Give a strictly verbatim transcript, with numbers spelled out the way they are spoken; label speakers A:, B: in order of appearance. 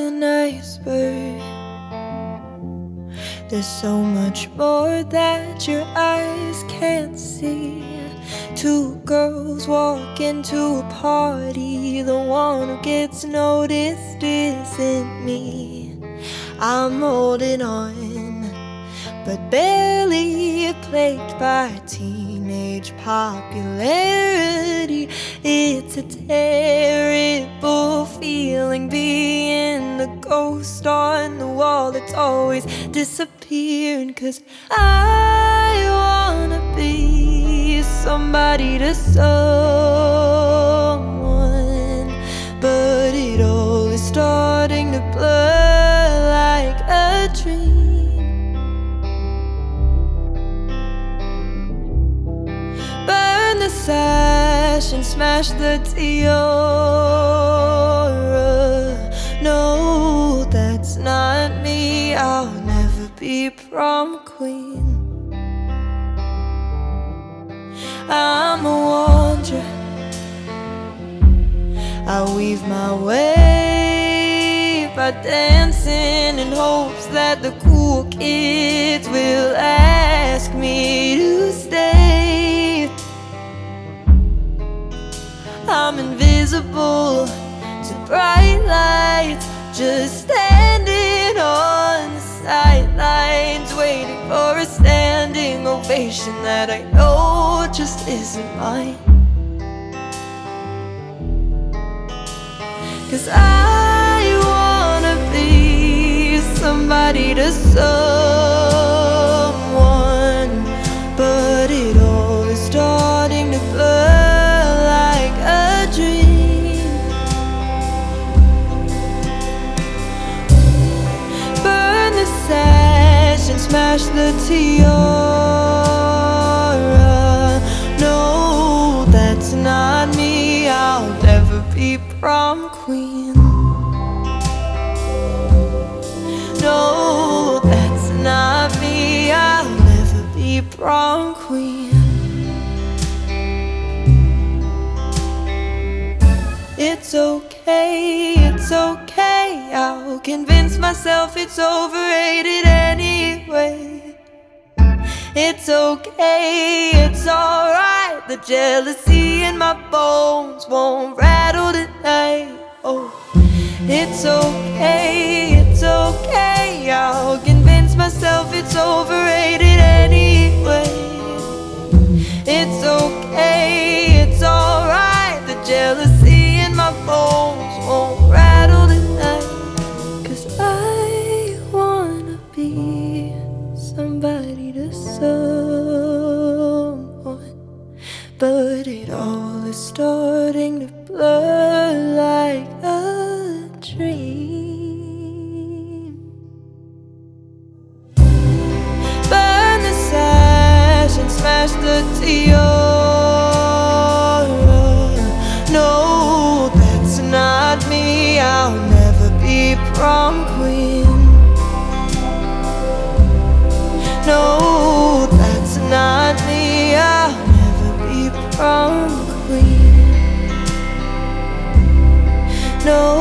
A: an iceberg. There's so much more that your eyes can't see. Two girls walk into a party. The one who gets noticed isn't me. I'm holding on, but barely, plagued by teenage popularity. It's a terrible feeling, being the ghost on the wall that's always disappearing. 'Cause I wanna be somebody to someone, but it all is starting to blur like a dream. Burn the sash and smash the tiara. No, that's not me. I'll never be prom queen. I'm a wanderer. I weave my way by dancing in hopes that the cool kids will ask me to stay. I'm invisible to bright lights, just standing on the sidelines, waiting for a standing ovation that I know just isn't mine. 'Cause I wanna be somebody to someone, but it all is starting to blur like a dream. Burn the sash and smash the tiara. No, that's not me. I'll never be prom queen. No, that's not me. I'll never be prom queen. It's okay, it's okay. I'll convince myself it's overrated anyway. It's okay, it's alright. The jealousy in my bones won't rattle tonight. Oh, it's okay, it's okay. I'll convince myself it's overrated anyway. It's okay, it's alright. The jealousy in my bones won't rattle tonight. 'Cause I wanna be somebody to someone, but it all is starting to blur like a dream. Burn the sash and smash the tiara. No, that's not me. I'll never be prom queen. No, that's not me. I'll never be prom queen. No.